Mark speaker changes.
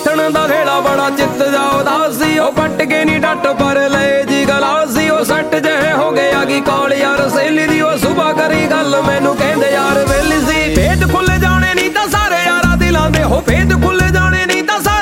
Speaker 1: ਆਥਣ ਦਾ ਵੇਲਾ ਬੜਾ ਚਿੱਤ ਜਾ ਉਦਾਸ ਸੀ ਉਹ ਪੱਟ ਕੇ ਨੀ ਡੱਟ ਪਰ ਲਏ ਜੀ ਗਲਾਸੀ ਉਹ ਸੱਟ ਜਿਹੇ ਹੋ ਗਿਆ ਕੀ ਕਾਲ ਯਾਰ ਸਹੇਲੀ